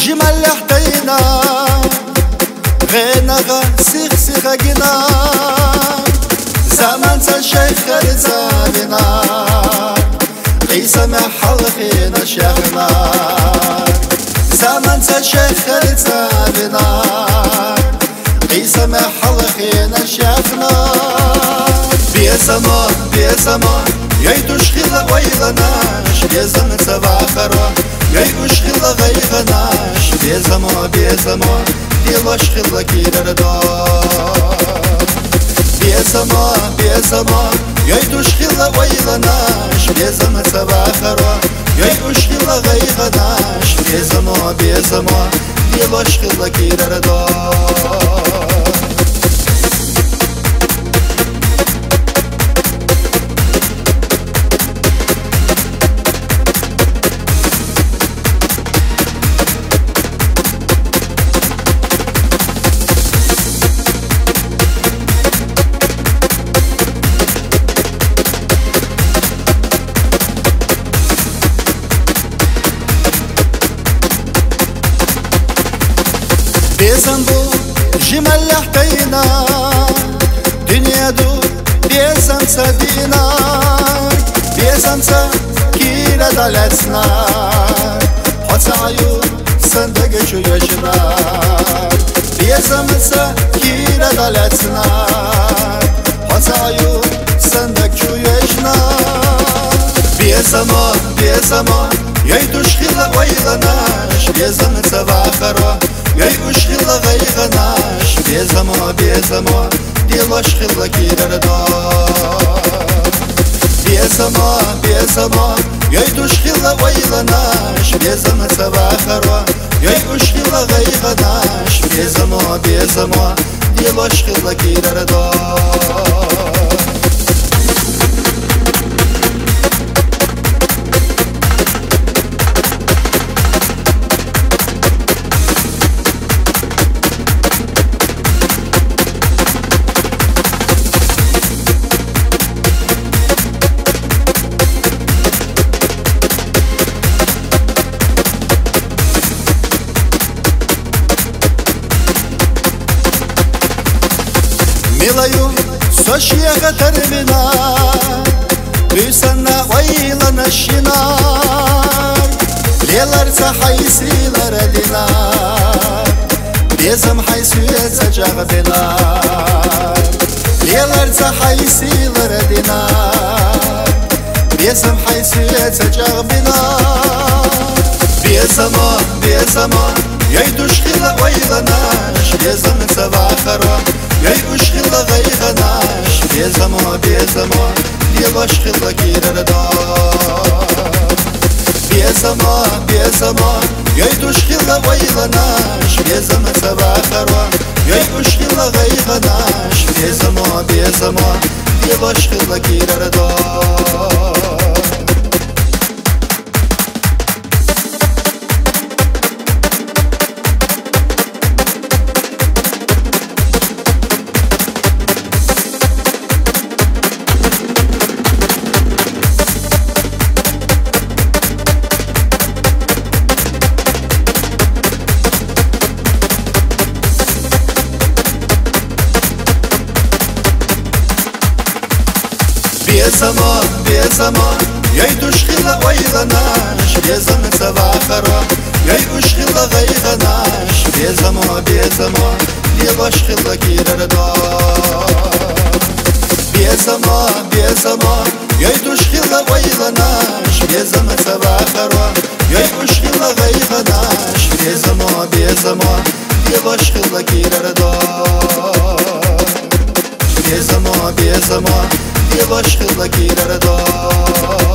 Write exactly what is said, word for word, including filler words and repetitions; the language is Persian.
جمال حتينا غينا سيخ سيخ جنا زمان الشيخ رزالنا قيسم حلقنا شيخنا زمان الشيخ رزالنا قيسم حلقنا شيخنا بيزمان بيزمان يدوش خلا ويلناش بيزمان سباخرة يدوش خلا غيغناش بيزمان بيزمان ديلاش خلا كيرردان بيزمان بيزمان يدوش خلا ويلناش بيزمان سباخرة يدوش خلا غيغناش بيزمان بيزمان ديلاش خلا كيرردان بيزن بو جمال حتينا دنيا دو بيزن سدينا بيزن سا كيرا دالتنا حتى عيون صندق شو يشنا بيزن سا كيرا دالتنا حتى عيون صندق شو يشنا بيزمان بيزمان يدوش خلا ويلناش بيزن سباخرة يدوش خلا غيغناش بيزمان بيزمان ديلاش خلا كيرردان بيزمان بيزمان يدوش خلا ويلناش بيزن سباخرة يدوش خلا غيغناش بيزمان بيزمان ديلاش خلا كيرردان ميلايو سوشيا ترمينا بيسنا ويلنا الشنار ليلر حيسي لردنا بيزم حيسو يتجاغدنا ليلر حيسي لردنا بيزم حيسو يتجاغدنا بيزمان بيزمان يدوش خلا ويلناش بيزم سباخرة يدوش خلا غيغناش بيزمان بيزمان ديلاش خلا كيرردان بيزمان بيزمان يدوش خلا ويلناش بيزم سباخرة يدوش خلا غيغناش بيزمان بيزمان ديلاش خلا كيرردان بيزمان بيزمان يدوش خلا ويلناش بيزمان سباخرة يدوش خلا غيغناش بيزمان بيزمان ديلاش خلا كيرردان بيزمان بيزمان يدوش خلا ويلناش بيزمان سباخرة يدوش خلا غيغناش بيزمان بيزمان ديلاش خلا كيرردان بيزمان بيزمان ديلاش خلا كيرردان